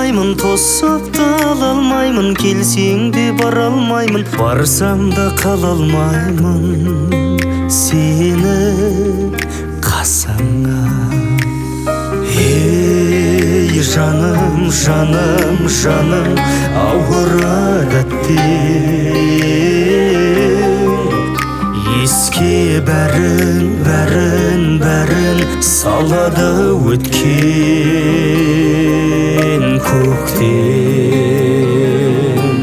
алмаймын, тосып та ала алмаймын, келсең де бара алмаймын, барсам да қала алмаймын сені қасыңа. Ей жаным, жаным, жаным, ауырады еске бәрін, бәрін, бәрін салады өткен көктем,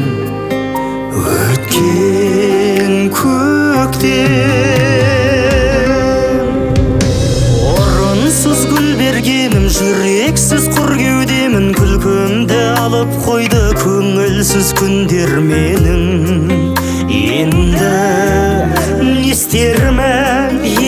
өткен көктем. Орынсыз гүл бергенім, жүрексіз құр кеудемін, күлкімді алып қойды көңілсіз күндер менің. Енді не істермін,